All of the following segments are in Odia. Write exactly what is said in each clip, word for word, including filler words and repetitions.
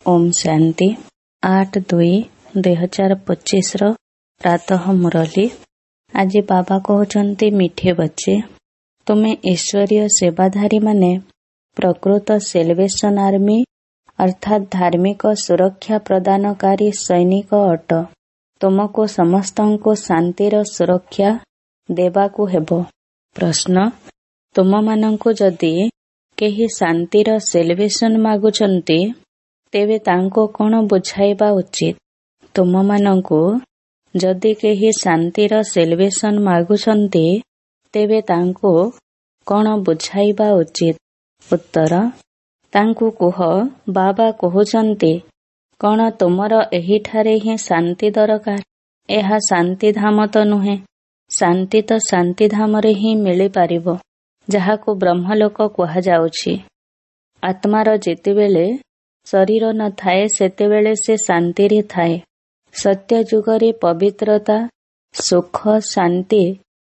ओम शांति आठ दुई दुई हजार पच्चीस प्रातः मुरली। आज बाबा कहते मिठे बच्चे, तुमे ईश्वरीय सेवाधारी माने प्रकृत सेल्वेशन आर्मी अर्थात धार्मिक सुरक्षा प्रदानकारी सैनिक अट। तुमको समस्तंको शांतिर सुरक्षा देबाकु हेबो। प्रश्न, तुम मानंकु जदि केही शांतिर सेल्वेशन मागुचंती तेबे तांको कौन बुझाइबा उचित? तुम मानंकु जदि केही शांतिर सेल्वेशन मागुचंती तेबे तांको कौन बुझाइबा उचित? उत्तर, तांकु कुह बाबा कहउचंती कौन तुमर एहिठारे ही शांति दरकार। एहा शांति धाम तो नुहे। शांति तो शांति धाम रे ही मिली पारिबो, जाहाकु ब्रह्मलोक कहा जाउछि। आत्मार जेतेबेले शरीर न थाए सेतेबेले से शांति रे थाए। सत्य जुगरे पवित्रता सुख शांति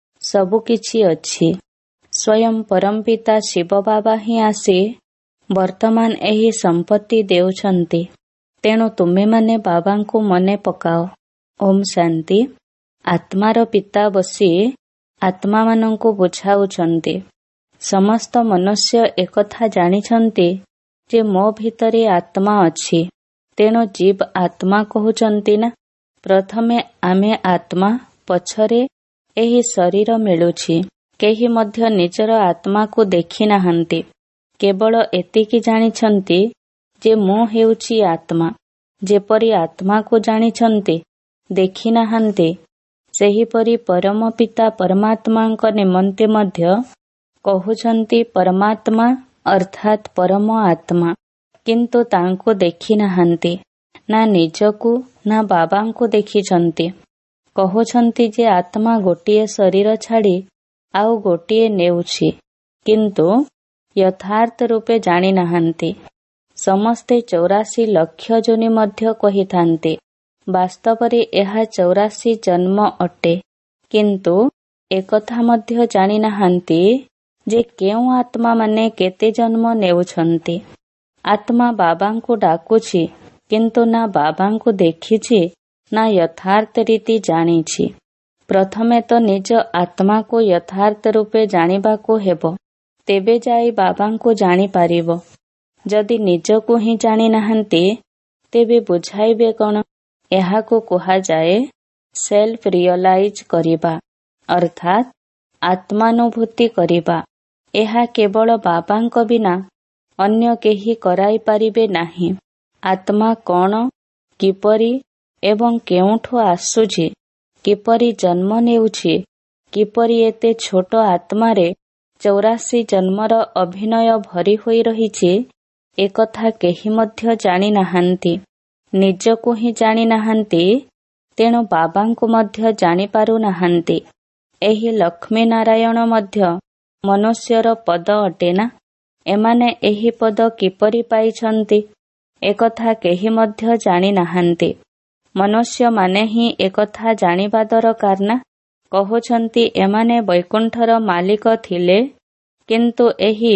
सबु किछि अछि। स्वयं परमपिता शिव बाबा ही आसी वर्तमान एही संपत्ति देउछंती। तेणु तुमे माने बाबांकु मने पकाओ। ओम शांति। आत्मार पिता बसी आत्मा मानंकु बुझाउछंती। समस्त मनुष्य एकथा जानिछंती जे मो भितरे आत्मा अछि। तेणु जीव आत्मा कहउचंती ना। प्रथमे आमे आत्मा, पछरे एही शरीर मिलुछि। केही मध्य निजर आत्मा को देखि नाहंती। केवल एतिकी जानिछंती जे मो हेउछि आत्मा। जेपरि आत्मा को जानिछंती देखि नाहंती, सेहीपरि परम पिता परमात्मांक निमंते मध्य कहउछंती परमात्मा अर्थात परम आत्मा। किंतु तांको देखि नाहंती, ना निजकु ना बाबांको देखिछंती। कहउछंती जे आत्मा गोटिए शरीर छाड़ी आउ गोटिए नेउछि, किंतु यथार्थ रूपे जानि नाहंती। समस्ते चौरासी लक्ष जोनि मध्य कहिथांती। वास्तवरे एहा चौरासी जन्म अटे, किंतु एकथा मध्य जानि नाहंती जे केउ आत्मा माने केते जन्म नेउछंती। आत्मा बाबांको डाकुछि, किंतु ना बाबांको देखिछि ना यथार्थ रीति जानिछि। प्रथमे तो निज आत्मा को यथार्थ रूपे जानिबाको हेबो, तेबे जाई बाबांको जानि पारिबो। जदि निजको ही जानि नाहंती तेबे बुझाइबे कौन? एहाको कुहा जाए सेल्फ रियलाइज करिबा अर्थात आत्मानुभूति करिबा। एहा केवल बाबांक बिना अन्य केही कराई पारिबे नाही। आत्मा कौन, किपरि एवं केउठु आसुछि, किपरि जन्म नेउछि, किपरि एते छोट आत्मारे चौरासी जन्मर अभिनय भरी होई रहिछि, एकथा केही मध्य जानि नाहंती। निजको ही जानि नाहंती, तेणु बाबांको मध्य जानि पारु नाहंती। एही लक्ष्मी नारायण मध्य मनुष्यर पद अटे ना। एमाने एही पद किपरि पाइछंती, एकथा केही मध्य जानि नाहंती। मनुष्य माने ही एकथा जानिबा दरकार ना। कहउछंती एमाने वैकुंठर मालिक थिले, किंतु एही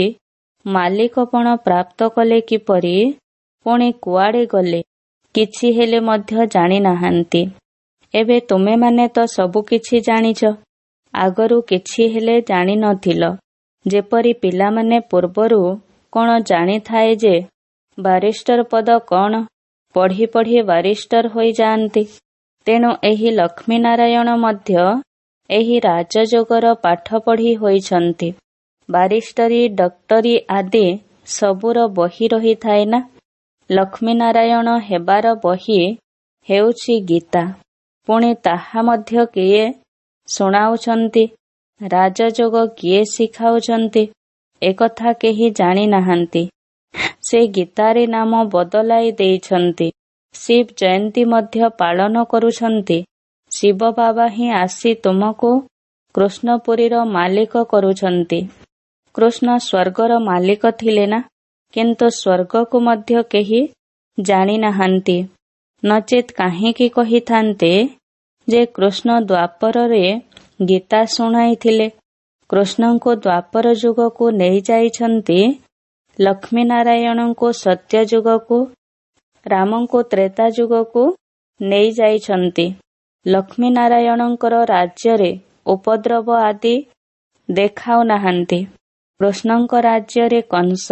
मालिकपण प्राप्त कले किपरि, पुणी कुआडे गले, किछि हेले मध्य जानि नाहंती। एबे तुमे माने तो सबु किछि जानिछ, आगरु किछि हेले जानि नथिल। जेपरि पिलामाने पूर्वरु कौन जानि थाए जे बारिस्टर पद कौन, पढ़ी पढ़ी बारिस्टर होई जाआंती। तेणु एही लक्ष्मी नारायण मध्य एही राजयोगर पाठ पढ़ी होइछंती। बारिस्टरी डॉक्टरी आदि सबुर बही रही थाए ना। लक्ष्मी नारायण हेबार बही हेउछि गीता। पुणी ताहा मध्य किए सुनाउछंती, राजयोग किए शिखाउछंती, एकथा केही जानि नाहंती। से गीतारे नाम बदलाई देइछंती। शिव जयंती मध्य पालन करुछंती। शिव बाबा ही आसी तुमको कृष्णपुरीर मालिक करुछंती। कृष्ण स्वर्गर मालिक थिले ना, किंतु स्वर्ग को मध्य केही जानि नाहंती। नचेत काहेकि कहिथांते जे कृष्ण द्वापर रे गीता शुणाई थिले। कृष्ण को द्वापर युग को नहीं जाइछंती, लक्ष्मी नारायण को सत्य युग को ରାମଙ୍କୁ ତ୍ରେତା ଯୁଗକୁ ନେଇଯାଇଛନ୍ତି। ଲକ୍ଷ୍ମୀ ନାରାୟଣଙ୍କର ରାଜ୍ୟରେ ଉପଦ୍ରବ ଆଦି ଦେଖାଉନାହାନ୍ତି। କୃଷ୍ଣଙ୍କ ରାଜ୍ୟରେ କଂସ,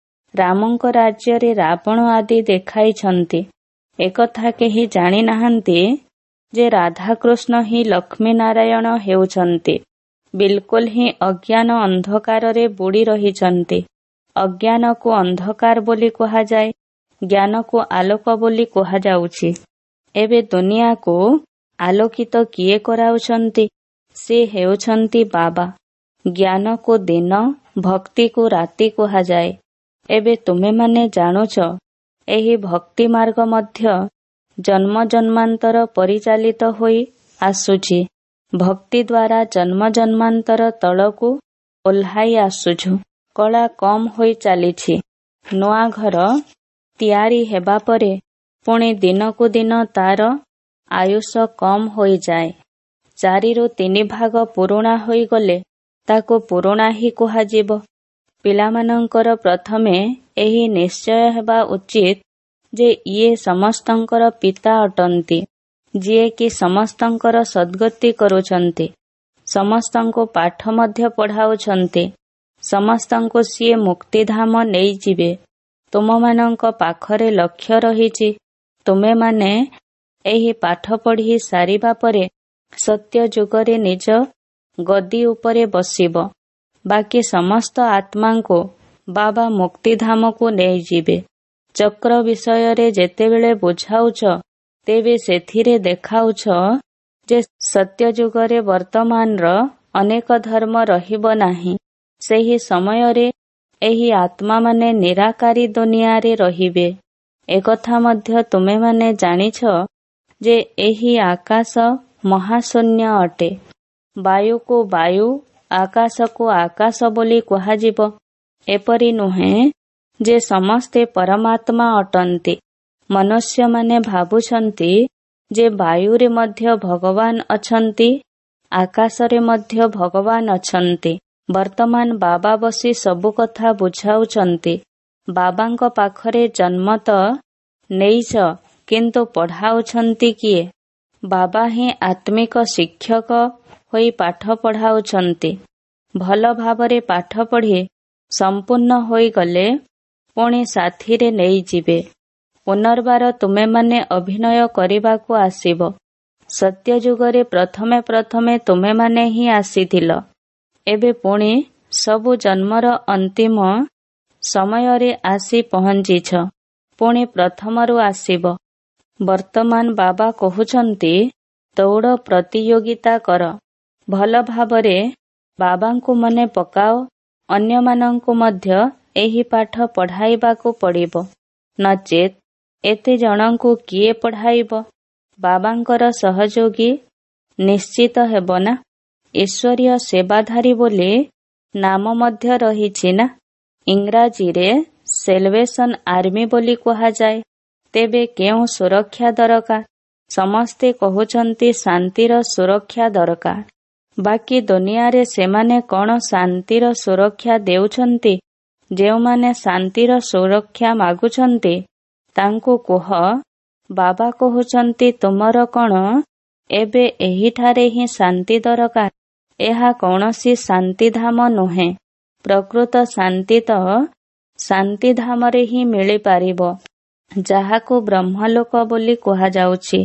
ରାମଙ୍କ ରାଜ୍ୟରେ ରାବଣ ଆଦି ଦେଖାଇଛନ୍ତି। ଏକଥା କେହି ଜାଣିନାହାନ୍ତି ଯେ ରାଧାକୃଷ୍ଣ ହିଁ ଲକ୍ଷ୍ମୀ ନାରାୟଣ ହେଉଛନ୍ତି। ବିଲକୁଲ ହିଁ ଅଜ୍ଞାନ ଅନ୍ଧକାରରେ ବୁଡ଼ି ରହିଛନ୍ତି। ଅଜ୍ଞାନକୁ ଅନ୍ଧକାର ବୋଲି କୁହାଯାଏ, ଜ୍ଞାନକୁ ଆଲୋକ ବୋଲି କୁହାଯାଉଛି। ଏବେ ଦୁନିଆକୁ ଆଲୋକିତ କିଏ କରାଉଛନ୍ତି? ସେ ହେଉଛନ୍ତି ବାବା। ଜ୍ଞାନକୁ ଦିନ, ଭକ୍ତିକୁ ରାତି କୁହାଯାଏ। ଏବେ ତୁମେମାନେ ଜାଣୁଛ, ଏହି ଭକ୍ତି ମାର୍ଗ ମଧ୍ୟ ଜନ୍ମ ଜନ୍ମାନ୍ତର ପରିଚାଳିତ ହୋଇ ଆସୁଛି। ଭକ୍ତି ଦ୍ୱାରା ଜନ୍ମ ଜନ୍ମାନ୍ତର ତଳକୁ ଓହ୍ଲାଇ ଆସୁଛୁ। କଳା କମ୍ ହୋଇ ଚାଲିଛି। ନୂଆ ଘର ତିଆରି ହେବା ପରେ ପୁଣି ଦିନକୁ ଦିନ ତାର ଆୟୁଷ କମ୍ ହୋଇଯାଏ। ଚାରିରୁ ତିନି ଭାଗ ପୁରୁଣା ହୋଇଗଲେ ତାକୁ ପୁରୁଣା ହିଁ କୁହାଯିବ। ପିଲାମାନଙ୍କର ପ୍ରଥମେ ଏହି ନିଶ୍ଚୟ ହେବା ଉଚିତ ଯେ ଇଏ ସମସ୍ତଙ୍କର ପିତା ଅଟନ୍ତି, ଯିଏକି ସମସ୍ତଙ୍କର ସଦ୍ଗତି କରୁଛନ୍ତି, ସମସ୍ତଙ୍କୁ ପାଠ ମଧ୍ୟ ପଢ଼ାଉଛନ୍ତି, ସମସ୍ତଙ୍କୁ ସିଏ ମୁକ୍ତିଧାମ ନେଇଯିବେ। ତୁମମାନଙ୍କ ପାଖରେ ଲକ୍ଷ୍ୟ ରହିଛି। ତୁମେମାନେ ଏହି ପାଠ ପଢ଼ି ସାରିବା ପରେ ସତ୍ୟ ଯୁଗରେ ନିଜ ଗଦି ଉପରେ ବସିବ। ବାକି ସମସ୍ତ ଆତ୍ମାଙ୍କୁ ବାବା ମୁକ୍ତିଧାମକୁ ନେଇଯିବେ। ଚକ୍ର ବିଷୟରେ ଯେତେବେଳେ ବୁଝାଉଛ, ତେବେ ସେଥିରେ ଦେଖାଉଛ ଯେ ସତ୍ୟ ଯୁଗରେ ବର୍ତ୍ତମାନର ଅନେକ ଧର୍ମ ରହିବ ନାହିଁ। ସେହି ସମୟରେ ଏହି ଆତ୍ମାମାନେ ନିରାକାରୀ ଦୁନିଆରେ ରହିବେ। ଏକଥା ମଧ୍ୟ ତୁମେମାନେ ଜାଣିଛ ଯେ ଏହି ଆକାଶ ମହାଶୂନ୍ୟ ଅଟେ। ବାୟୁକୁ ବାୟୁ, ଆକାଶକୁ ଆକାଶ ବୋଲି କୁହାଯିବ। ଏପରି ନୁହେଁ ଯେ ସମସ୍ତେ ପରମାତ୍ମା ଅଟନ୍ତି। ମନୁଷ୍ୟମାନେ ଭାବୁଛନ୍ତି ଯେ ବାୟୁରେ ମଧ୍ୟ ଭଗବାନ ଅଛନ୍ତି, ଆକାଶରେ ମଧ୍ୟ ଭଗବାନ ଅଛନ୍ତି। ବର୍ତ୍ତମାନ ବାବା ବସି ସବୁ କଥା ବୁଝାଉଛନ୍ତି। ବାବାଙ୍କ ପାଖରେ ଜନ୍ମ ତ ନେଇଛ, କିନ୍ତୁ ପଢ଼ାଉଛନ୍ତି କିଏ? ବାବା ହିଁ ଆତ୍ମିକ ଶିକ୍ଷକ ହୋଇ ପାଠ ପଢ଼ାଉଛନ୍ତି। ଭଲ ଭାବରେ ପାଠ ପଢ଼ି ସମ୍ପୂର୍ଣ୍ଣ ହୋଇଗଲେ ପୁଣି ସାଥିରେ ନେଇଯିବେ। ପୁନର୍ବାର ତୁମେମାନେ ଅଭିନୟ କରିବାକୁ ଆସିବ। ସତ୍ୟ ଯୁଗରେ ପ୍ରଥମେ ପ୍ରଥମେ ତୁମେମାନେ ହିଁ ଆସିଥିଲ। ଏବେ ପୁଣି ସବୁ ଜନ୍ମର ଅନ୍ତିମ ସମୟରେ ଆସି ପହଞ୍ଚିଛ। ପୁଣି ପ୍ରଥମରୁ ଆସିବ। ବର୍ତ୍ତମାନ ବାବା କହୁଛନ୍ତି, ଦୌଡ଼ ପ୍ରତିଯୋଗିତା କର। ଭଲ ଭାବରେ ବାବାଙ୍କୁ ମନେ ପକାଅ। ଅନ୍ୟମାନଙ୍କୁ ମଧ୍ୟ ଏହି ପାଠ ପଢ଼ାଇବାକୁ ପଡ଼ିବ। ନଚେତ୍ ଏତେ ଜଣଙ୍କୁ କିଏ ପଢ଼ାଇବ? ବାବାଙ୍କର ସହଯୋଗୀ ନିଶ୍ଚିତ ହେବ ନା। ଈଶ୍ୱରୀୟ ସେବାଧାରୀ ବୋଲି ନାମ ମଧ୍ୟ ରହିଛି ନା। ଇଂରାଜୀରେ ସେଲଭେସନ ଆର୍ମି ବୋଲି କୁହାଯାଏ। ତେବେ କେଉଁ ସୁରକ୍ଷା ଦରକାର? ସମସ୍ତେ କହୁଛନ୍ତି ଶାନ୍ତିର ସୁରକ୍ଷା ଦରକାର। ବାକି ଦୁନିଆରେ ସେମାନେ କ'ଣ ଶାନ୍ତିର ସୁରକ୍ଷା ଦେଉଛନ୍ତି? ଯେଉଁମାନେ ଶାନ୍ତିର ସୁରକ୍ଷା ମାଗୁଛନ୍ତି ତାଙ୍କୁ କୁହ, ବାବା କହୁଛନ୍ତି ତୁମର କ'ଣ ଏବେ ଏହିଠାରେ ହିଁ ଶାନ୍ତି ଦରକାର? ଏହା କୌଣସି ଶାନ୍ତିଧାମ ନୁହେଁ। ପ୍ରକୃତ ଶାନ୍ତି ତ ଶାନ୍ତିଧାମରେ ହିଁ ମିଳିପାରିବ, ଯାହାକୁ ବ୍ରହ୍ମଲୋକ ବୋଲି କୁହାଯାଉଛି।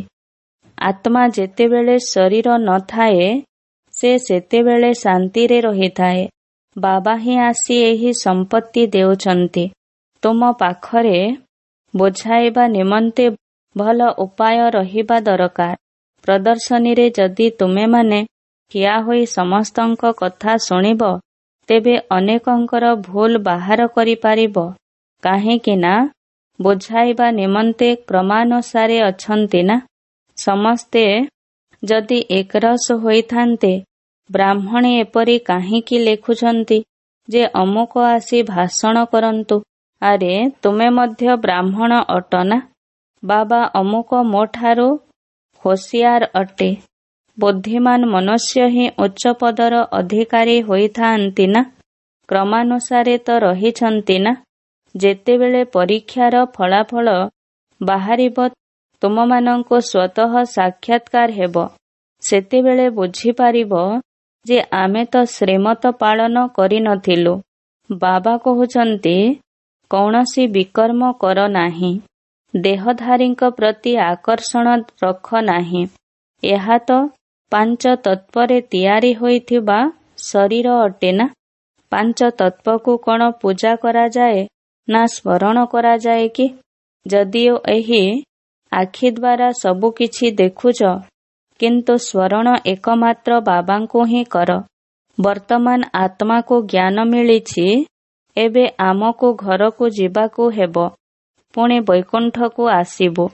ଆତ୍ମା ଯେତେବେଳେ ଶରୀର ନଥାଏ, ସେ ସେତେବେଳେ ଶାନ୍ତିରେ ରହିଥାଏ। ବାବା ହିଁ ଆସି ଏହି ସମ୍ପତ୍ତି ଦେଉଛନ୍ତି। ତୁମ ପାଖରେ ବୁଝାଇବା ନିମନ୍ତେ ଭଲ ଉପାୟ ରହିବା ଦରକାର। ପ୍ରଦର୍ଶନୀରେ ଯଦି ତୁମେମାନେ ଠିଆ ହୋଇ ସମସ୍ତଙ୍କ କଥା ଶୁଣିବ, ତେବେ ଅନେକଙ୍କର ଭୁଲ ବାହାର କରିପାରିବ। କାହିଁକି ନା ବୁଝାଇବା ନିମନ୍ତେ କ୍ରମାନୁସାରେ ଅଛନ୍ତି ନା। ସମସ୍ତେ ଯଦି ଏକରସ ହୋଇଥାନ୍ତେ, ବ୍ରାହ୍ମଣୀ ଏପରି କାହିଁକି ଲେଖୁଛନ୍ତି ଯେ ଅମୁକ ଆସି ଭାଷଣ କରନ୍ତୁ? ଆରେ ତୁମେ ମଧ୍ୟ ବ୍ରାହ୍ମଣ ଅଟ ନା। ବାବା ଅମୁକ ମୋ ଠାରୁ ହୋସିଆର ଅଟେ। ବୁଦ୍ଧିମାନ ମନୁଷ୍ୟ ହିଁ ଉଚ୍ଚ ପଦର ଅଧିକାରୀ ହୋଇଥାନ୍ତି ନା। କ୍ରମାନୁସାରେ ତ ରହିଛନ୍ତି ନା। ଯେତେବେଳେ ପରୀକ୍ଷାର ଫଳାଫଳ ବାହାରିବ, ତୁମମାନଙ୍କୁ ସ୍ୱତଃ ସାକ୍ଷାତକାର ହେବ। ସେତେବେଳେ ବୁଝିପାରିବ ଯେ ଆମେ ତ ଶ୍ରୀମତ ପାଳନ କରିନଥିଲୁ। ବାବା କହୁଛନ୍ତି, କୌଣସି ବିକର୍ମ କର ନାହିଁ, ଦେହଧାରୀଙ୍କ ପ୍ରତି ଆକର୍ଷଣ ରଖ ନାହିଁ। ଏହା ତ ପାଞ୍ଚ ତତ୍ତ୍ୱରେ ତିଆରି ହୋଇଥିବା ଶରୀର ଅଟେ ନା। ପାଞ୍ଚ ତତ୍ତ୍ୱକୁ କ'ଣ ପୂଜା କରାଯାଏ ନା ସ୍ମରଣ କରାଯାଏ କି? ଯଦିଓ ଏହି ଆଖି ଦ୍ୱାରା ସବୁ କିଛି ଦେଖୁଛ, କିନ୍ତୁ ସ୍ମରଣ ଏକମାତ୍ର ବାବାଙ୍କୁ ହିଁ କର। ବର୍ତ୍ତମାନ ଆତ୍ମାକୁ ଜ୍ଞାନ ମିଳିଛି, ଏବେ ଆମକୁ ଘରକୁ ଯିବାକୁ ହେବ, ପୁଣି ବୈକୁଣ୍ଠକୁ ଆସିବୁ।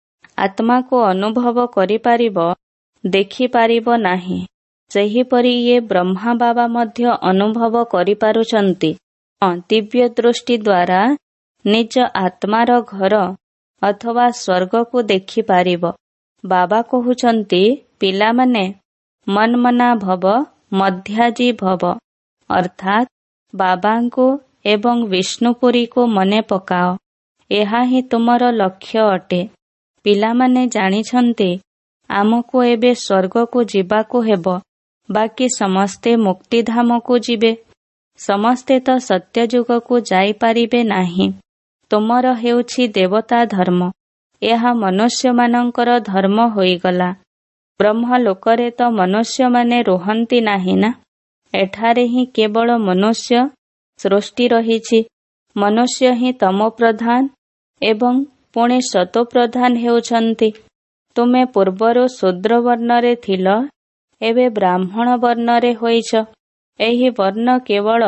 ଆତ୍ମାକୁ ଅନୁଭବ କରିପାରିବ, ଦେଖିପାରିବ ନାହିଁ। ସେହିପରି ଇଏ ବ୍ରହ୍ମା ବାବା ମଧ୍ୟ ଅନୁଭବ କରିପାରୁଛନ୍ତି। ଦିବ୍ୟ ଦୃଷ୍ଟି ଦ୍ୱାରା ନିଜ ଆତ୍ମାର ଘର ଅଥବା ସ୍ୱର୍ଗକୁ ଦେଖିପାରିବ। ବାବା କହୁଛନ୍ତି, ପିଲାମାନେ ମନ୍ମନା ଭବ ମଧ୍ୟାଜି ଭବ, ଅର୍ଥାତ୍ ବାବାଙ୍କୁ ଏବଂ ବିଷ୍ଣୁପୁରୀକୁ ମନେ ପକାଅ। ଏହା ହିଁ ତୁମର ଲକ୍ଷ୍ୟ ଅଟେ। ପିଲାମାନେ ଜାଣିଛନ୍ତି, ଆମକୁ ଏବେ ସ୍ୱର୍ଗକୁ ଯିବାକୁ ହେବ, ବାକି ସମସ୍ତେ ମୁକ୍ତିଧାମକୁ ଯିବେ। ସମସ୍ତେ ତ ସତ୍ୟଯୁଗକୁ ଯାଇପାରିବେ ନାହିଁ। ତୁମର ହେଉଛି ଦେବତା ଧର୍ମ, ଏହା ମନୁଷ୍ୟମାନଙ୍କର ଧର୍ମ ହୋଇଗଲା। ବ୍ରହ୍ମଲୋକରେ ତ ମନୁଷ୍ୟମାନେ ରୁହନ୍ତି ନାହିଁ ନା। ଏଠାରେ ହିଁ କେବଳ ମନୁଷ୍ୟ ସୃଷ୍ଟି ରହିଛି। ମନୁଷ୍ୟ ହିଁ ତମୋପ୍ରଧାନ ଏବଂ ପୁଣି ସତୋପ୍ରଧାନ ହେଉଛନ୍ତି। ତୁମେ ପୂର୍ବରୁ ଶୂଦ୍ର ବର୍ଣ୍ଣରେ ଥିଲ, ଏବେ ବ୍ରାହ୍ମଣ ବର୍ଣ୍ଣରେ ହୋଇଛ। ଏହି ବର୍ଣ୍ଣ କେବଳ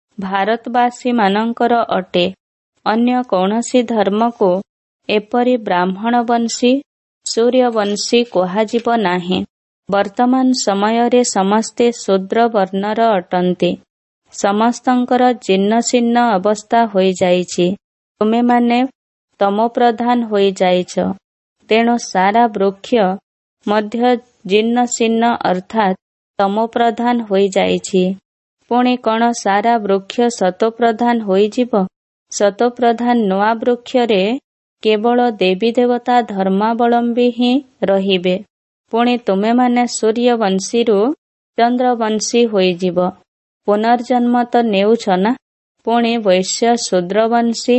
ଭାରତବାସୀମାନଙ୍କର ଅଟେ। ଅନ୍ୟ କୌଣସି ଧର୍ମକୁ ଏପରି ବ୍ରାହ୍ମଣବଂଶୀ, ସୂର୍ଯ୍ୟବଂଶୀ କୁହାଯିବ ନାହିଁ। ବର୍ତ୍ତମାନ ସମୟରେ ସମସ୍ତେ ଶୂଦ୍ର ବର୍ଣ୍ଣର ଅଟନ୍ତି। ସମସ୍ତଙ୍କର ଜୀର୍ଣ୍ଣ ଶୀର୍ଣ୍ଣ ଅବସ୍ଥା ହୋଇଯାଇଛି। ତୁମେମାନେ ତମୋପ୍ରଧାନ ହୋଇଯାଇଛ। ତେଣୁ ସାରା ବୃକ୍ଷ ମଧ୍ୟ ଜୀର୍ଣ୍ଣ ଶୀର୍ଣ୍ଣ ଅର୍ଥାତ୍ ତମୋପ୍ରଧାନ ହୋଇଯାଇଛି। ପୁଣି କ'ଣ ସାରା ବୃକ୍ଷ ସତୋପ୍ରଧାନ ହୋଇଯିବ? ସତୋପ୍ରଧାନ ନୂଆ ବୃକ୍ଷରେ କେବଳ ଦେବୀ ଦେବତା ଧର୍ମାବଲମ୍ବୀ ହିଁ ରହିବେ। ପୁଣି ତୁମେମାନେ ସୂର୍ଯ୍ୟବଂଶୀରୁ ଚନ୍ଦ୍ରବଂଶୀ ହୋଇଯିବ। ପୁନର୍ଜନ୍ମ ତ ନେଉଛ ନା। ପୁଣି ବୈଶ୍ୟ ଶୂଦ୍ରବଂଶୀ,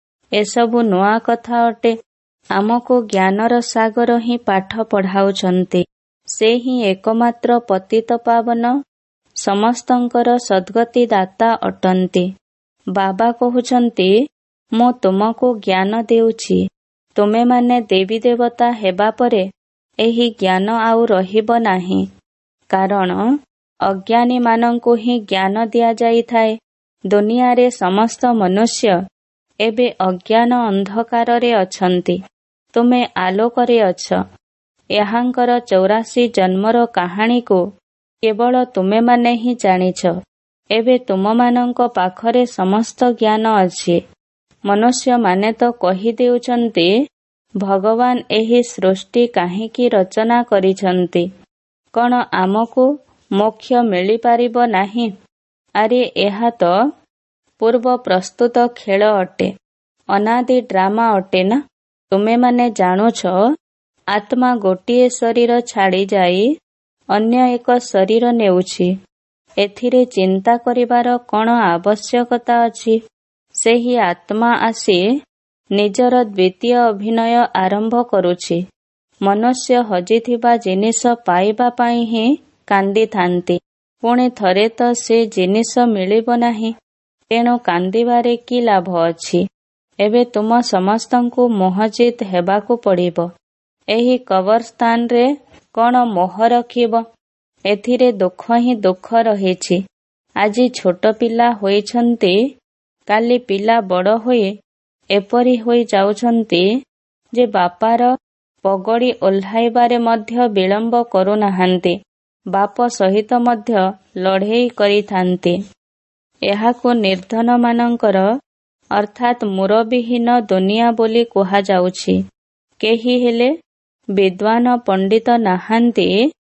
ଏସବୁ ନୂଆ କଥା ଅଟେ। ଆମକୁ ଜ୍ଞାନର ସାଗର ହିଁ ପାଠ ପଢ଼ାଉଛନ୍ତି। ସେ ହିଁ ଏକମାତ୍ର ପତିତପାବନ, ସମସ୍ତଙ୍କର ସଦ୍ଗତି ଦାତା ଅଟନ୍ତି। ବାବା କହୁଛନ୍ତି, ମୁଁ ତୁମକୁ ଜ୍ଞାନ ଦେଉଛି। ତୁମେମାନେ ଦେବୀ ଦେବତା ହେବା ପରେ ଏହି ଜ୍ଞାନ ଆଉ ରହିବ ନାହିଁ। କାରଣ ଅଜ୍ଞାନୀମାନଙ୍କୁ ହିଁ ଜ୍ଞାନ ଦିଆଯାଇଥାଏ। ଦୁନିଆରେ ସମସ୍ତ ମନୁଷ୍ୟ ଏବେ ଅଜ୍ଞାନ ଅନ୍ଧକାରରେ ଅଛନ୍ତି। ତୁମେ ଆଲୋକରେ ଅଛ। ଏହାଙ୍କର ଚୌରାଶୀ ଜନ୍ମର କାହାଣୀକୁ କେବଳ ତୁମେମାନେ ହିଁ ଜାଣିଛ। ଏବେ ତୁମମାନଙ୍କ ପାଖରେ ସମସ୍ତ ଜ୍ଞାନ ଅଛି। ମନୁଷ୍ୟମାନେ ତ କହିଦେଉଛନ୍ତି, ଭଗବାନ ଏହି ସୃଷ୍ଟି କାହିଁକି ରଚନା କରିଛନ୍ତି? କ'ଣ ଆମକୁ ମୋକ୍ଷ ମିଳିପାରିବ ନାହିଁ? ଆରେ ଏହା ତ ପୂର୍ବ ପ୍ରସ୍ତୁତ ଖେଳ ଅଟେ, ଅନାଦି ଡ୍ରାମା ଅଟେ ନା। ତୁମେମାନେ ଜାଣୁଛ, ଆତ୍ମା ଗୋଟିଏ ଶରୀର ଛାଡ଼ିଯାଇ ଅନ୍ୟ ଏକ ଶରୀର ନେଉଛି। ଏଥିରେ ଚିନ୍ତା କରିବାର କ'ଣ ଆବଶ୍ୟକତା ଅଛି? ସେହି ଆତ୍ମା ଆସି ନିଜର ଦ୍ୱିତୀୟ ଅଭିନୟ ଆରମ୍ଭ କରୁଛି। ମନୁଷ୍ୟ ହଜିଥିବା ଜିନିଷ ପାଇବା ପାଇଁ ହିଁ କାନ୍ଦିଥାନ୍ତି। ପୁଣି ଥରେ ତ ସେ ଜିନିଷ ମିଳିବ ନାହିଁ। ତେଣୁ କାନ୍ଦିବାରେ କି ଲାଭ ଅଛି? ଏବେ ତୁମ ସମସ୍ତଙ୍କୁ ମୋହଜିତ ହେବାକୁ ପଡ଼ିବ। ଏହି କବରସ୍ଥାନରେ କ'ଣ ମୋହ ରଖିବ? ଏଥିରେ ଦୁଃଖ ହିଁ ଦୁଃଖ ରହିଛି। ଆଜି ଛୋଟ ପିଲା ହୋଇଛନ୍ତି, କାଲି ପିଲା ବଡ଼ ହୋଇ ଏପରି ହୋଇ ଯାଉଛନ୍ତି ଯେ ବାପାର ପଗଡ଼ି ଓହ୍ଲାଇବାରେ ମଧ୍ୟ ବିଳମ୍ବ କରୁନାହାନ୍ତି। ବାପ ସହିତ ମଧ୍ୟ ଲଢ଼େଇ କରିଥାନ୍ତି। ଏହାକୁ ନିର୍ଦ୍ଧନମାନଙ୍କର ଅର୍ଥାତ୍ ମୁରବିହୀନ ଦୁନିଆ ବୋଲି କୁହାଯାଉଛି। କେହି ହେଲେ ବିଦ୍ୱାନ ପଣ୍ଡିତ ନାହାନ୍ତି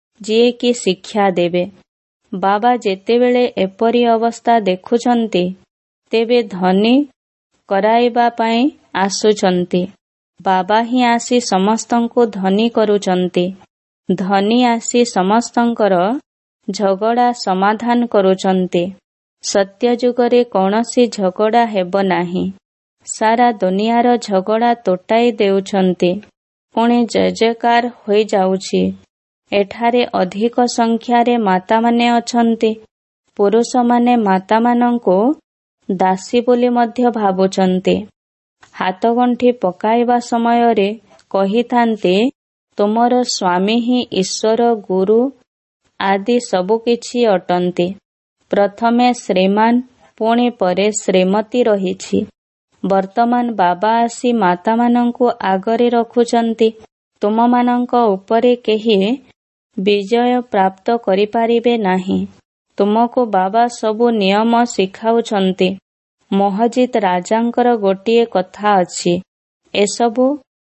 ଯିଏକି ଶିକ୍ଷା ଦେବେ। ବାବା ଯେତେବେଳେ ଏପରି ଅବସ୍ଥା ଦେଖୁଛନ୍ତି, ତେବେ ଧନୀ କରାଇବା ପାଇଁ ଆସୁଛନ୍ତି। ବାବା ହିଁ ଆସି ସମସ୍ତଙ୍କୁ ଧନୀ କରୁଛନ୍ତି। ଧନୀ ଆସି ସମସ୍ତଙ୍କର ଝଗଡ଼ା ସମାଧାନ କରୁଛନ୍ତି। ସତ୍ୟ ଯୁଗରେ କୌଣସି ଝଗଡ଼ା ହେବ ନାହିଁ। ସାରା ଦୁନିଆର ଝଗଡ଼ା ତୋଟାଇ ଦେଉଛନ୍ତି। ପୁଣି ଜୟ ଜୟକାର ହୋଇଯାଉଛି। ଏଠାରେ ଅଧିକ ସଂଖ୍ୟାରେ ମାତାମାନେ ଅଛନ୍ତି। ପୁରୁଷମାନେ ମାତାମାନଙ୍କୁ ଦାସୀ ବୋଲି ମଧ୍ୟ ଭାବୁଛନ୍ତି। ହାତଗଣ୍ଠି ପକାଇବା ସମୟରେ କହିଥାନ୍ତି, ତୁମର ସ୍ୱାମୀ ହିଁ ଈଶ୍ୱର, ଗୁରୁ ଆଦି ସବୁକିଛି ଅଟନ୍ତି। ପ୍ରଥମେ ଶ୍ରୀମାନ, ପୁଣି ପରେ ଶ୍ରୀମତୀ ରହିଛି। ବର୍ତ୍ତମାନ ବାବା ଆସି ମାତାମାନଙ୍କୁ ଆଗରେ ରଖୁଛନ୍ତି। ତୁମମାନଙ୍କ ଉପରେ କେହି ବିଜୟ ପ୍ରାପ୍ତ କରିପାରିବେ ନାହିଁ। ତୁମକୁ ବାବା ସବୁ ନିୟମ ଶିଖାଉଛନ୍ତି। ମହଜିଦ୍ ରାଜାଙ୍କର ଗୋଟିଏ କଥା ଅଛି। ଏସବୁ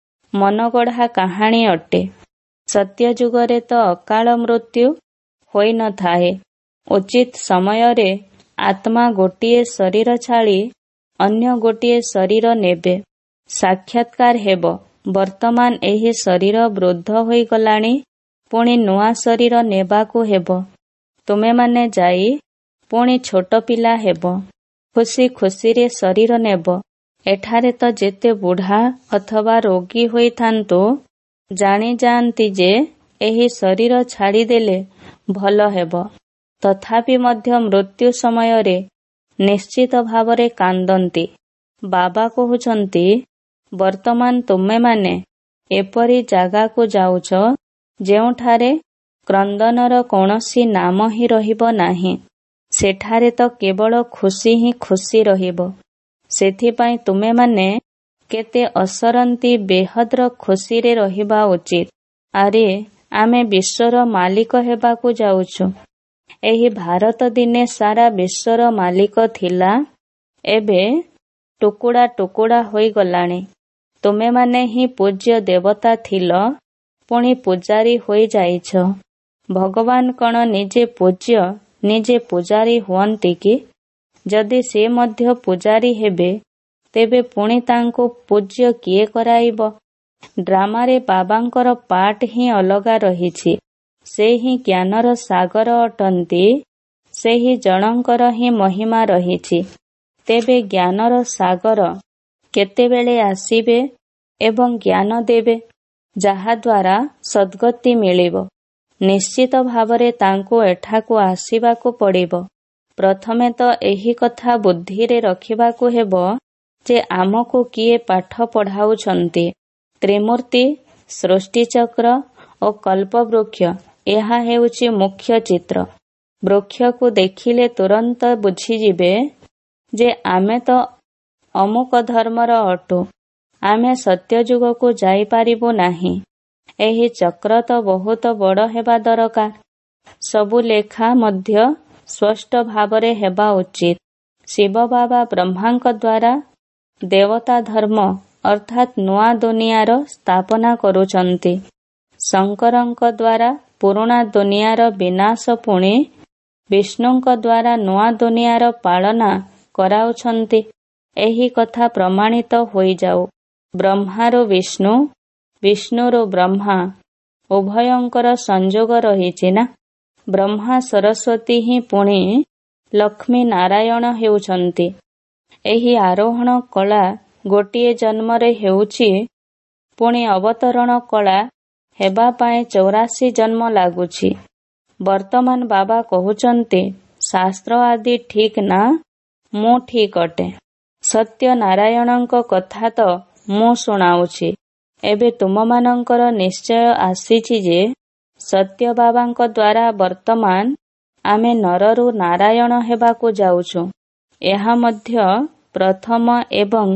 ମନଗଢ଼ା କାହାଣୀ ଅଟେ। ସତ୍ୟ ଯୁଗରେ ତ ଅକାଳ ମୃତ୍ୟୁ ହୋଇନଥାଏ। ଉଚିତ ସମୟରେ ଆତ୍ମା ଗୋଟିଏ ଶରୀର ଛାଡ଼ି ଅନ୍ୟ ଗୋଟିଏ ଶରୀର ନେବେ। ସାକ୍ଷାତକାର ହେବ। ବର୍ତ୍ତମାନ ଏହି ଶରୀର ବୃଦ୍ଧ ହୋଇଗଲାଣି। ପୁଣି ନୂଆ ଶରୀର ନେବାକୁ ହେବ। ତୁମେମାନେ ଯାଇ ପୁଣି ଛୋଟ ପିଲା ହେବ। ଖୁସି ଖୁସିରେ ଶରୀର ନେବ। ଏଠାରେ ତ ଯେତେ ବୁଢ଼ା ଅଥବା ରୋଗୀ ହୋଇଥାନ୍ତୁ, ଜାଣିଯାଆନ୍ତି ଯେ ଏହି ଶରୀର ଛାଡ଼ିଦେଲେ ଭଲ ହେବ। ତଥାପି ମଧ୍ୟ ମୃତ୍ୟୁ ସମୟରେ ନିଶ୍ଚିତ ଭାବରେ କାନ୍ଦନ୍ତି। ବାବା କହୁଛନ୍ତି, ବର୍ତ୍ତମାନ ତୁମେମାନେ ଏପରି ଜାଗାକୁ ଯାଉଛ ଯେଉଁଠାରେ କ୍ରନ୍ଦନର କୌଣସି ନାମ ହିଁ ରହିବ ନାହିଁ। ସେଠାରେ ତ କେବଳ ଖୁସି ହିଁ ଖୁସି ରହିବ। ସେଥିପାଇଁ ତୁମେମାନେ କେତେ ଅସରନ୍ତି ବେହଦର ଖୁସିରେ ରହିବା ଉଚିତ। ଆରେ ଆମେ ବିଶ୍ୱର ମାଲିକ ହେବାକୁ ଯାଉଛୁ। ଏହି ଭାରତ ଦିନେ ସାରା ବିଶ୍ୱର ମାଲିକ ଥିଲା। ଏବେ ଟୁକୁଡ଼ା ଟୁକୁଡ଼ା ହୋଇଗଲାଣି। ତୁମେମାନେ ହିଁ ପୂଜ୍ୟ ଦେବତା ଥିଲ, ପୁଣି ପୂଜାରୀ ହୋଇଯାଇଛ। ଭଗବାନ କଣ ନିଜେ ପୂଜ୍ୟ, ନିଜେ ପୂଜାରୀ ହୁଅନ୍ତି କି? ଯଦି ସେ ମଧ୍ୟ ପୂଜାରୀ ହେବେ, ତେବେ ପୁଣି ତାଙ୍କୁ ପୂଜ୍ୟ କିଏ କରାଇବ? ଡ୍ରାମାରେ ବାବାଙ୍କର ପାର୍ଟ ହିଁ ଅଲଗା ରହିଛି। ସେ ହିଁ ଜ୍ଞାନର ସାଗର ଅଟନ୍ତି। ସେହି ଜଣଙ୍କର ହିଁ ମହିମା ରହିଛି। ତେବେ ଜ୍ଞାନର ସାଗର କେତେବେଳେ ଆସିବେ ଏବଂ ଜ୍ଞାନ ଦେବେ, ଯାହାଦ୍ୱାରା ସଦ୍ଗତି ମିଳିବ? ନିଶ୍ଚିତ ଭାବରେ ତାଙ୍କୁ ଏଠାକୁ ଆସିବାକୁ ପଡ଼ିବ। ପ୍ରଥମେ ତ ଏହି କଥା ବୁଦ୍ଧିରେ ରଖିବାକୁ ହେବ ଯେ ଆମକୁ କିଏ ପାଠ ପଢ଼ାଉଛନ୍ତି। ତ୍ରିମୂର୍ତ୍ତି, ସୃଷ୍ଟିଚକ୍ର ଓ କଳ୍ପବୃକ୍ଷ, ଏହା ହେଉଛି ମୁଖ୍ୟ ଚିତ୍ର। ବୃକ୍ଷକୁ ଦେଖିଲେ ତୁରନ୍ତ ବୁଝିଯିବେ ଯେ ଆମେ ତ ଅମୁକ ଧର୍ମର ଅଟୁ। ଆମେ ସତ୍ୟଯୁଗକୁ ଯାଇପାରିବୁ ନାହିଁ। ଏହି ଚକ୍ର ତ ବହୁତ ବଡ଼ ହେବା ଦରକାର। ସବୁ ଲେଖା ମଧ୍ୟ ସ୍ପଷ୍ଟ ଭାବରେ ହେବା ଉଚିତ। ଶିବ ବାବା ବ୍ରହ୍ମାଙ୍କ ଦ୍ୱାରା ଦେବତା ଧର୍ମ ଅର୍ଥାତ୍ ନୂଆ ଦୁନିଆର ସ୍ଥାପନା କରୁଛନ୍ତି। ଶଙ୍କରଙ୍କ ଦ୍ୱାରା ପୁରୁଣା ଦୁନିଆର ବିନାଶ, ପୁଣି ବିଷ୍ଣୁଙ୍କ ଦ୍ୱାରା ନୂଆ ଦୁନିଆର ପାଳନା କରାଉଛନ୍ତି। ଏହି କଥା ପ୍ରମାଣିତ ହୋଇଯାଉ। ବ୍ରହ୍ମାରୁ ବିଷ୍ଣୁ, ବିଷ୍ଣୁରୁ ବ୍ରହ୍ମା, ଉଭୟଙ୍କର ସଂଯୋଗ ରହିଛି ନା। ବ୍ରହ୍ମା ସରସ୍ୱତୀ ହିଁ ପୁଣି ଲକ୍ଷ୍ମୀ ନାରାୟଣ ହେଉଛନ୍ତି। ଏହି ଆରୋହଣ କଳା ଗୋଟିଏ ଜନ୍ମରେ ହେଉଛି, ପୁଣି ଅବତରଣ କଳା ହେବା ପାଇଁ ଚୌରାଶୀ ଜନ୍ମ ଲାଗୁଛି। ବର୍ତ୍ତମାନ ବାବା କହୁଛନ୍ତି, ଶାସ୍ତ୍ର ଆଦି ଠିକ୍ ନା ମୁଁ ଠିକ୍ ଅଟେ? ସତ୍ୟ ନାରାୟଣଙ୍କ କଥା ତ ମୁଁ ଶୁଣାଉଛି। ଏବେ ତୁମମାନଙ୍କର ନିଶ୍ଚୟ ଆସିଛି ଯେ ସତ୍ୟ ବାବାଙ୍କ ଦ୍ୱାରା ବର୍ତ୍ତମାନ ଆମେ ନରରୁ ନାରାୟଣ ହେବାକୁ ଯାଉଛୁ। ଏହା ମଧ୍ୟ ପ୍ରଥମ ଏବଂ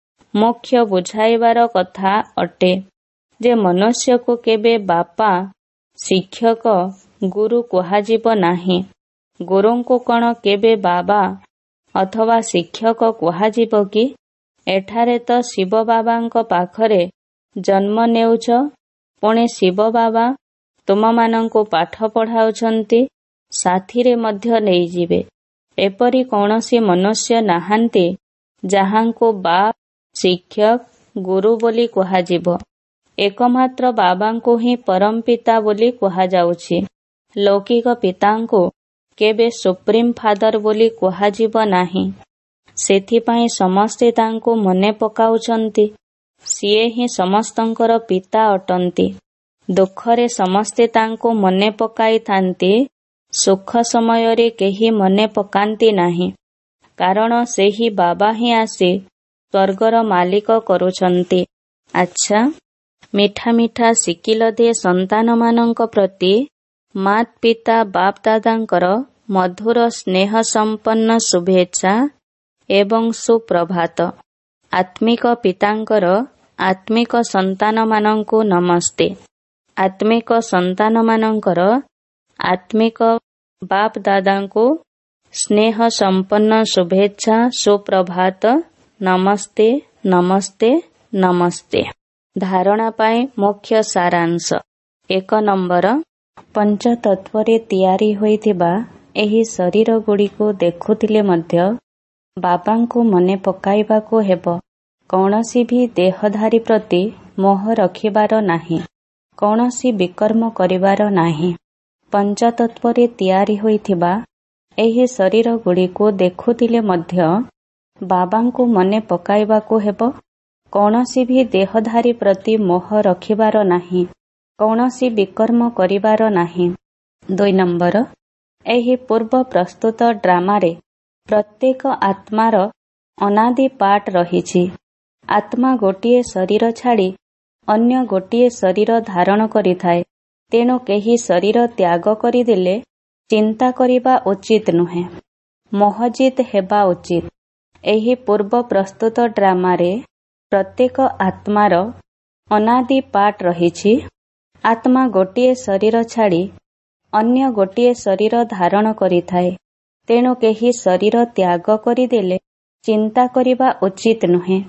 ମୁଖ୍ୟ ବୁଝାଇବାର କଥା ଅଟେ ଯେ ମନୁଷ୍ୟକୁ କେବେ ବାପା, ଶିକ୍ଷକ, ଗୁରୁ କୁହାଯିବ ନାହିଁ। ଗୁରୁଙ୍କୁ କଣ କେବେ ବାବା ଅଥବା ଶିକ୍ଷକ କୁହାଯିବ କି? ଏଠାରେ ତ ଶିବ ବାବାଙ୍କ ପାଖରେ ଜନ୍ମ ନେଉଛ, ପୁଣି ଶିବ ବାବା ତୁମମାନଙ୍କୁ ପାଠ ପଢ଼ାଉଛନ୍ତି, ସାଥିରେ ମଧ୍ୟ ନେଇଯିବେ। ଏପରି କୌଣସି ମନୁଷ୍ୟ ନାହାନ୍ତି ଯାହାଙ୍କୁ ବାପ, ଶିକ୍ଷକ ଗୁରୁ ବୋଲି କୁହାଯିବ। ଏକମାତ୍ର ବାବାଙ୍କୁ ହିଁ ପରମ ପିତା ବୋଲି କୁହାଯାଉଛି। ଲୌକିକ ପିତାଙ୍କୁ କେବେ ସୁପ୍ରିମ ଫାଦର ବୋଲି କୁହାଯିବ ନାହିଁ। ସେଥିପାଇଁ ସମସ୍ତେ ତାଙ୍କୁ ମନେ ପକାଉଛନ୍ତି। ସିଏ ହିଁ ସମସ୍ତଙ୍କର ପିତା ଅଟନ୍ତି। ଦୁଃଖରେ ସମସ୍ତେ ତାଙ୍କୁ ମନେ ପକାଇଥାନ୍ତି। ସୁଖ ସମୟରେ କେହି ମନେ ପକାନ୍ତି ନାହିଁ, କାରଣ ସେହି ବାବା ହିଁ ଆସି ସ୍ୱର୍ଗର ମାଲିକ କରୁଛନ୍ତି। ଆଚ୍ଛା, ମିଠା ମିଠା ଶିକିଲ ଦେ ସନ୍ତାନମାନଙ୍କ ପ୍ରତି ମାତ ପିତା ବାପ ଦାଦାଙ୍କର ମଧୁର ସ୍ନେହ ସମ୍ପନ୍ନ ଶୁଭେଚ୍ଛା ଏବଂ ସୁପ୍ରଭାତ। ଆତ୍ମିକ ପିତାଙ୍କର ଆତ୍ମିକ ସନ୍ତାନମାନଙ୍କୁ ନମସ୍ତେ। ଆତ୍ମିକ ସନ୍ତାନମାନଙ୍କର ଆତ୍ମିକ ବାପ ଦାଦାଙ୍କୁ ସ୍ନେହ ସମ୍ପନ୍ନ ଶୁଭେଚ୍ଛା ସୁପ୍ରଭାତ। ନମସ୍ତେ ନମସ୍ତେ ନମସ୍ତେ। ଧାରଣା ପାଇଁ ମୁଖ୍ୟ ସାରାଂଶ। ଏକ ନମ୍ବର, ପଞ୍ଚତତ୍ୱରେ ତିଆରି ହୋଇଥିବା ଏହି ଶରୀର ଗୁଡ଼ିକୁ ଦେଖୁଥିଲେ ମଧ୍ୟ ବାବାଙ୍କୁ ମନେ ପକାଇବାକୁ ହେବ। କୌଣସି ବି ଦେହଧାରୀ ପ୍ରତି ମୋହ ରଖିବାର ନାହିଁ। କୌଣସି ବିକର୍ମ କରିବାର ନାହିଁ। ପଞ୍ଚତତ୍ୱରେ ତିଆରି ହୋଇଥିବା ଏହି ଶରୀର ଗୁଡ଼ିକୁ ଦେଖୁଥିଲେ ମଧ୍ୟ ବାବାଙ୍କୁ ମନେ ପକାଇବାକୁ ହେବ। କୌଣସି ବି ଦେହଧାରୀ ପ୍ରତି ମୋହ ରଖିବାର ନାହିଁ। କୌଣସି ବିକର୍ମ କରିବାର ନାହିଁ। ଦୁଇ ନମ୍ବର, ଏହି ପୂର୍ବ ପ୍ରସ୍ତୁତ ଡ୍ରାମାରେ ପ୍ରତ୍ୟେକ ଆତ୍ମାର ଅନାଦି ପାର୍ଟ ରହିଛି। ଆତ୍ମା ଗୋଟିଏ ଶରୀର ଛାଡ଼ି ଅନ୍ୟ ଗୋଟିଏ ଶରୀର ଧାରଣ କରିଥାଏ। ତେଣୁ କେହି ଶରୀର ତ୍ୟାଗ କରିଦେଲେ ଚିନ୍ତା କରିବା ଉଚିତ ନୁହେଁ। ମୋହଜିତ ହେବା ଉଚିତ। ଏହି ପୂର୍ବ ପ୍ରସ୍ତୁତ ଡ୍ରାମାରେ ପ୍ରତ୍ୟେକ ଆତ୍ମାର ଅନାଦି ପାର୍ଟ ରହିଛି। ଆତ୍ମା ଗୋଟିଏ ଶରୀର ଛାଡ଼ି ଅନ୍ୟ ଗୋଟିଏ ଶରୀର ଧାରଣ କରିଥାଏ। ତେଣୁ କେହି ଶରୀର ତ୍ୟାଗ କରିଦେଲେ ଚିନ୍ତା କରିବା ଉଚିତ ନୁହେଁ।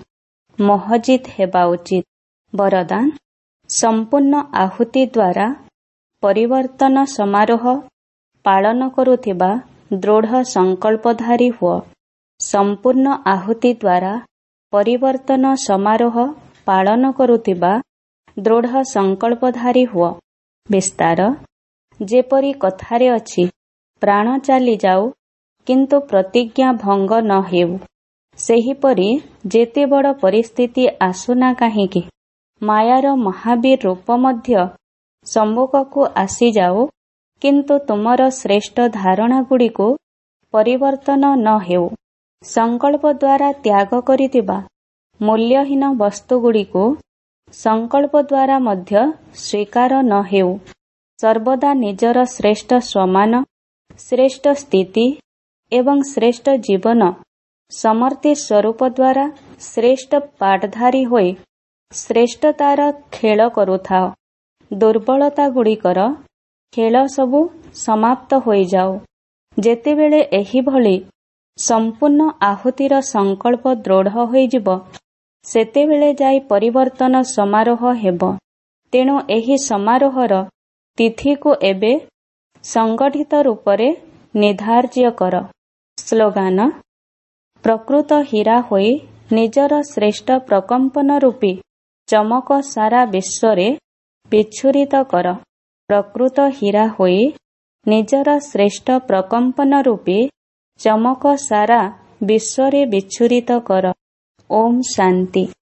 ମୋହଜିତ ହେବା ଉଚିତ। ବରଦାନ: ସମ୍ପୂର୍ଣ୍ଣ ଆହୁତି ଦ୍ୱାରା ପରିବର୍ତ୍ତନ ସମାରୋହ ପାଳନ କରୁଥିବା ଦୃଢ଼ ସଂକଳ୍ପଧାରୀ ହୁଅ। ସମ୍ପୂର୍ଣ୍ଣ ଆହୁତି ଦ୍ୱାରା ପରିବର୍ତ୍ତନ ସମାରୋହ ପାଳନ କରୁଥିବା ଦୃଢ଼ ସଂକଳ୍ପଧାରୀ ହୁଅ। ବିସ୍ତାର: ଯେପରି କଥାରେ ଅଛି, ପ୍ରାଣ ଚାଲିଯାଉ କିନ୍ତୁ ପ୍ରତିଜ୍ଞା ଭଙ୍ଗ ନ ହେଉ। ସେହିପରି ଯେତେ ବଡ଼ ପରିସ୍ଥିତି ଆସୁନା କାହିଁକି, ମାୟାର ମହାବୀର ରୂପ ମଧ୍ୟ ସମ୍ମୁଖକୁ ଆସିଯାଉ, କିନ୍ତୁ ତୁମର ଶ୍ରେଷ୍ଠ ଧାରଣାଗୁଡ଼ିକୁ ପରିବର୍ତ୍ତନ ନ ହେଉ। ସଂକଳ୍ପ ଦ୍ୱାରା ତ୍ୟାଗ କରିଥିବା ମୂଲ୍ୟହୀନ ବସ୍ତୁଗୁଡ଼ିକୁ ସଂକଳ୍ପ ଦ୍ୱାରା ମଧ୍ୟ ସ୍ୱୀକାର ନ ହେଉ। ସର୍ବଦା ନିଜର ଶ୍ରେଷ୍ଠ ସ୍ୱମାନ, ଶ୍ରେଷ୍ଠ ସ୍ଥିତି ଏବଂ ଶ୍ରେଷ୍ଠ ଜୀବନ ସମର୍ଥି ସ୍ୱରୂପ ଦ୍ୱାରା ଶ୍ରେଷ୍ଠ ପାଠଧାରୀ ହୋଇ ଶ୍ରେଷ୍ଠତାର ଖେଳ କରୁଥାଅ। ଦୁର୍ବଳତାଗୁଡ଼ିକର ଖେଳ ସବୁ ସମାପ୍ତ ହୋଇଯାଉ। ଯେତେବେଳେ ଏହିଭଳି ସମ୍ପୂର୍ଣ୍ଣ ଆହୁତିର ସଂକଳ୍ପ ଦୃଢ଼ ହୋଇଯିବ, ସେତେବେଳେ ଯାଇ ପରିବର୍ତ୍ତନ ସମାରୋହ ହେବ। ତେଣୁ ଏହି ସମାରୋହର ତିଥିକୁ ଏବେ ସଂଗଠିତ ରୂପରେ ନିର୍ଦ୍ଧାର୍ଯ୍ୟ କର। ସ୍ଲୋଗାନ: ପ୍ରକୃତ ହୀରା ହୋଇ ନିଜର ଶ୍ରେଷ୍ଠ ପ୍ରକମ୍ପନ ରୂପୀ ଚମକ ସାରା ବିଶ୍ୱରେ ବିଚ୍ଛୁରିତ କର। ପ୍ରକୃତ ହୀରା ହୋଇ ନିଜର ଶ୍ରେଷ୍ଠ ପ୍ରକମ୍ପନ ରୂପୀ ଚମକ ସାରା ବିଶ୍ୱରେ ବିଚ୍ଛୁରିତ କର। ଓମ୍ ଶାନ୍ତି।